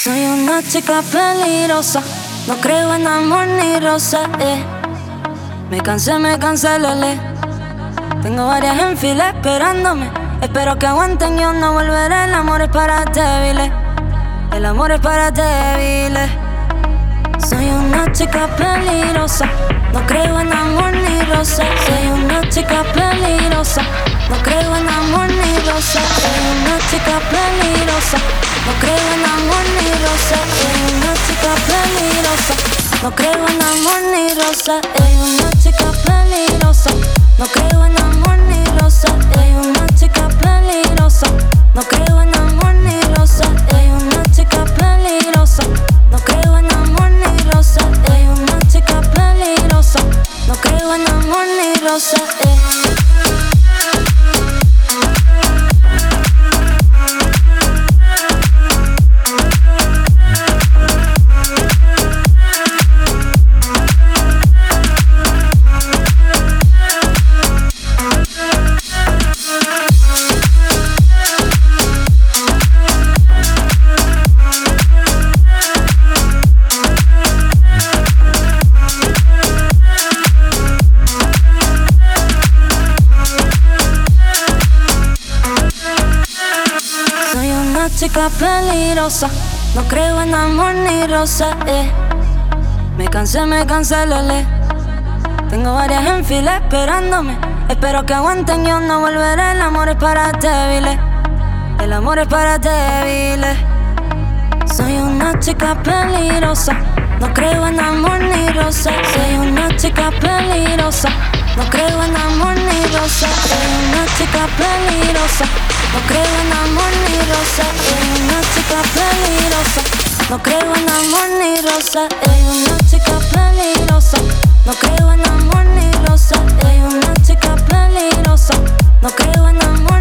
Soy una chica peligrosa, no creo en amor ni rosa, Me cansé, lele. Tengo varias en fila esperándome. Espero que aguanten, yo no volveré. El amor es para débiles. El amor es para débiles. Soy una chica peligrosa, no creo en amor ni rosa. Soy una chica peligrosa, no creo en amor ni rosa. Soy una chica peligrosa, no creo en amor ni rosa. Soy una chica peligrosa, no creo en amor ni rosa. Soy una chica peligrosa, no creo en amor ni rosa. Soy una chica peligrosa, no creo en amor ni rosa. Soy una chica peligrosa, no creo en amor ni rosa. Soy una chica peligrosa, no creo en amor ni rosa. Chica peligrosa, no creo en amor ni rosa, Me cansé, lele. Tengo varias en fila esperándome. Espero que aguanten, yo no volveré. El amor es para débiles. El amor es para débiles. Soy una chica peligrosa, no creo en amor ni rosa. Soy una chica peligrosa, no creo en amor ni rosa. Soy una chica peligrosa, no creo en amor ni rosa. Soy una chica peligrosa, no creo en amor ni rosa. Soy una chica peligrosa, no creo en amor ni rosa. Soy una chica peligrosa, no creo en amor